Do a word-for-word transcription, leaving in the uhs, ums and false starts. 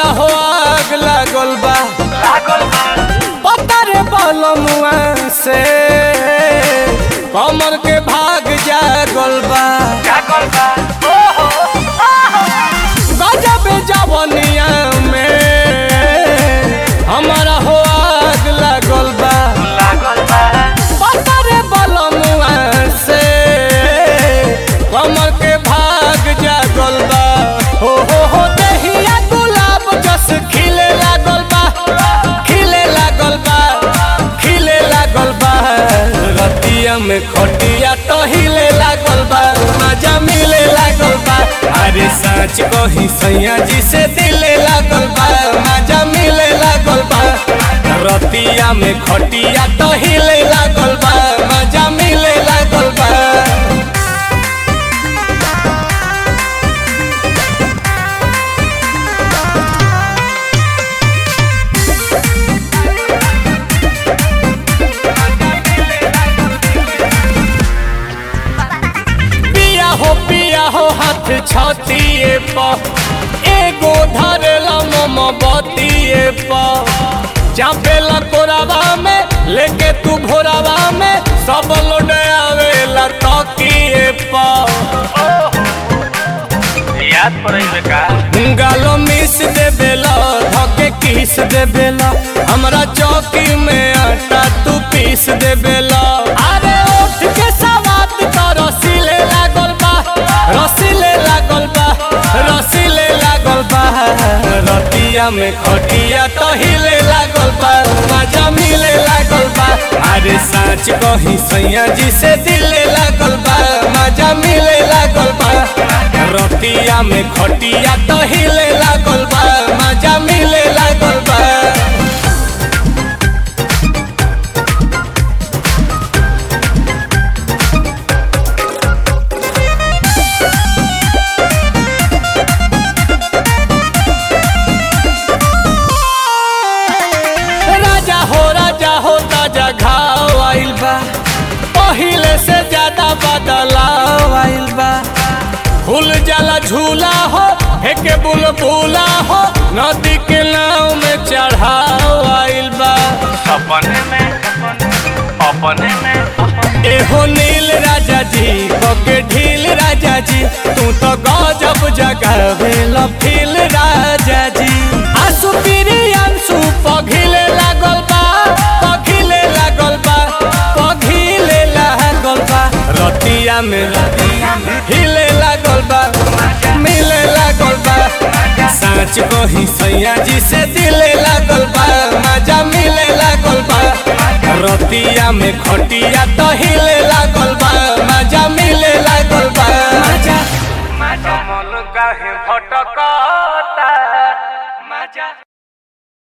हो आग लागल बा पता रे बलमुआ से कमर के भाग जागल बा गजब जवनिया में हमारा हो आग लागल बा पता रे बलमुआ से कमर के भाग जागल बा हो हो हो दहिया गुलाब जस खिले लागल बा खिले लागल बा खिले लागल बा रतिया में खटिया तो हिले लागल बा मजा मिले लागल बा अरे सच कही सैया जी से दिले लागल बा मजा मिले लागल बा रतिया में खटिया तो हिले लागल बा मजा मिले लागल बा हो पिया हो हाथ छतिए पर एगो धरेला मम बतिए पर चापेला कोरावा में लेके तू भोरावा में सब लोड आवेला तकिए पर याद पड़े का गालो मिस दे बेला धके किस दे बेला हमरा चौकी में आटा तू पीस दे बेला अरे उठ के सवात तो रसीले लागल बा रसीले लागल बा रसीले लागल बा रतिया में खटिया तो हिले लागल बा मजा मिले लागल बा अरे सच कही सैया जी से दिले लागल बा मजा मिले लागल बा रतिया में खटिया तो हिले लागल बा मजा मिले लागल बा राजा हो राजा हो ताजा घाव आइल बा पहिले से ज्यादा बदलाव आइल बा फूल जाला झूला हो हेके बुलबुला हो नदी के नाव में चढ़ाव आइल बा अपने में अपने में एहो नील राजा जी बके ढील राजा जी तू तो गजब जगावे लफील राजा जी आंसू पीरी आंसू पघिले लागल बा पघिले लागल बा पघिले लागल बा रतिया में हिले लागल बा मिले लागल बा सच कही सैया जी से दिले लागल बा मजा मिले लागल बा रतिया में खटिया तो हिले लागल बा मजा मिले लागल बा मजा मन काहे भटका